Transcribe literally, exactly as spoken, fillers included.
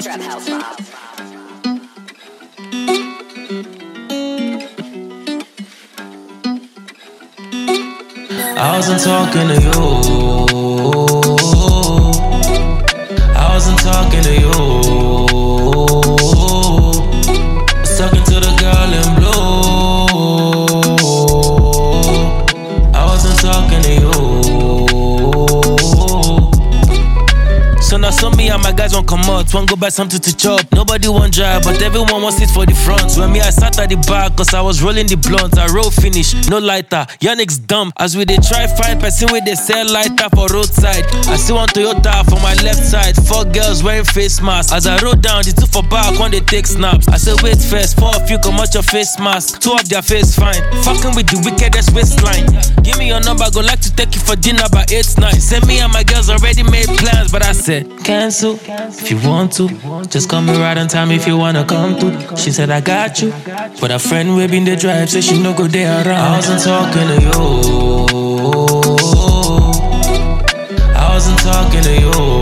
I wasn't talking to you. I wasn't talking to you. I was talking to the girl in blue. I wasn't talking to you. So now some me and my guys won't come out. One go buy something to chop. Nobody want drive, but everyone wants it for the front. When me I sat at the back, cause I was rolling the blunt. I roll finish, no lighter. Yannick's dumb. As we they try find person where they sell lighter for roadside. I see one Toyota for my left side. Four girls wearing face masks. As I roll down, the two for back, one they take snaps. I say wait first, four of you come out your face mask. Two of their face fine. Fucking with the wickedest waistline. Give me your number, go like to take you for dinner by eight nine. Say me and my girls already made plans, but I said cancel if you want to. Just call me right on time if you wanna come through. She said I got you, but a friend we been the drive, say she no go there around. I wasn't talking to you. I wasn't talking to you.